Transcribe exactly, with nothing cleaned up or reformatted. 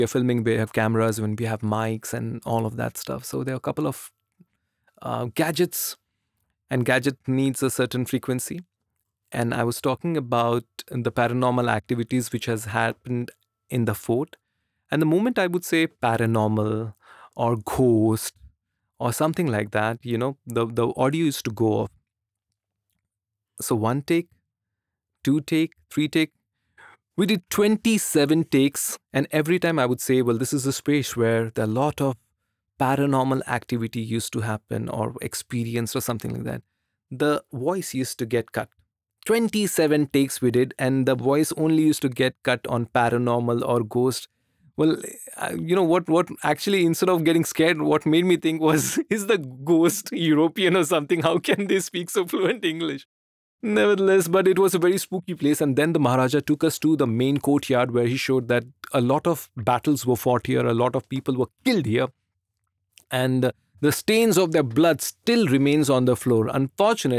we're filming, we have cameras, when we have mics and all of that stuff. So there are a couple of uh, gadgets, and gadget needs a certain frequency. And I was talking about the paranormal activities which has happened in the fort. And the moment I would say paranormal or ghost or something like that, you know, the, the audio used to go off. So one take, two take, three take. We did twenty-seven takes. And every time I would say, well, this is a space where there are a lot of paranormal activity used to happen or experienced or something like that. The voice used to get cut. twenty-seven takes we did, and the voice only used to get cut on paranormal or ghost. Well, uh, you know what? What actually, instead of getting scared, what made me think was, is the ghost European or something? How can they speak so fluent English? Nevertheless, but it was a very spooky place. And then the Maharaja took us to the main courtyard where he showed that a lot of battles were fought here, a lot of people were killed here, and the stains of their blood still remains on the floor. Unfortunately,